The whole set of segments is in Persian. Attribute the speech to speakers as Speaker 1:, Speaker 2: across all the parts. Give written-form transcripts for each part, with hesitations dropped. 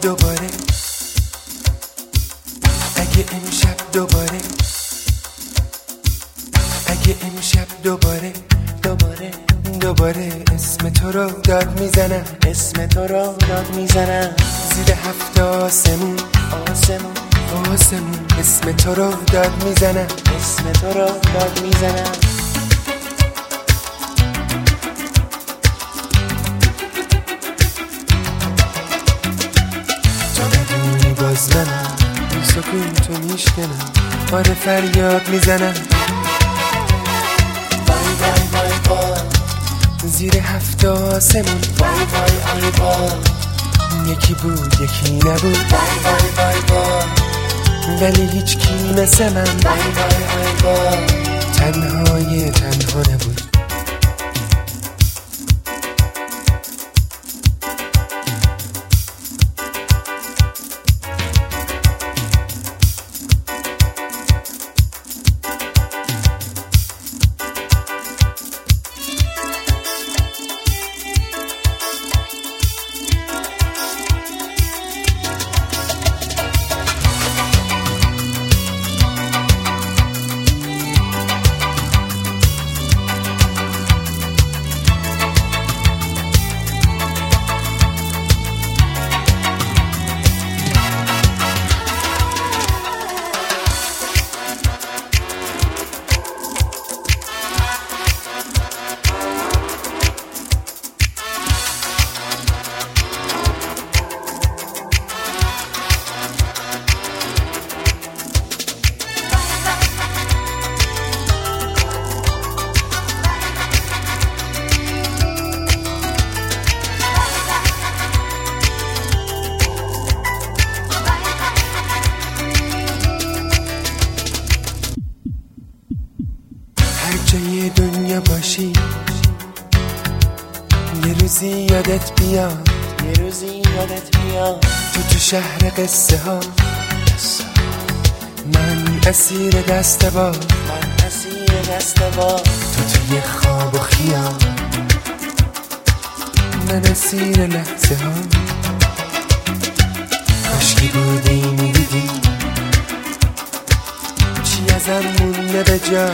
Speaker 1: دوباره، اگه امشب دوباره، اگه امشب دوباره دوباره دوباره اسم تو رو داد میزنم، اسم تو رو داد میزنم، زیر 7 آسمون آسمون آسمون اسم تو رو داد میزنم، اسم تو رو داد میزنم. تو بدونی باز منم این سکون تو میشکنم، آره فریاد میزنم وای وای وای وای زیر 7 آسمون وای وای وای وای، یکی بود یکی نبود وای وای وای وای، ولی هیچ کی مثل من وای وای وای وای، تنهای تنها نبود. جای دنیا باشی یه روزی یادت بیاد، یه روزی یادت بیاد تو شهر قصه ها، من اسیر دست باد، من اسیر دست باد تو توی خواب و خیال، من اسیر لحظه ها، کاشکی بودی میدیدی چی ازم مونده به جا.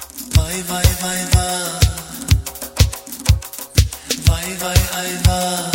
Speaker 2: Vai vai vai vai vai vai vai vai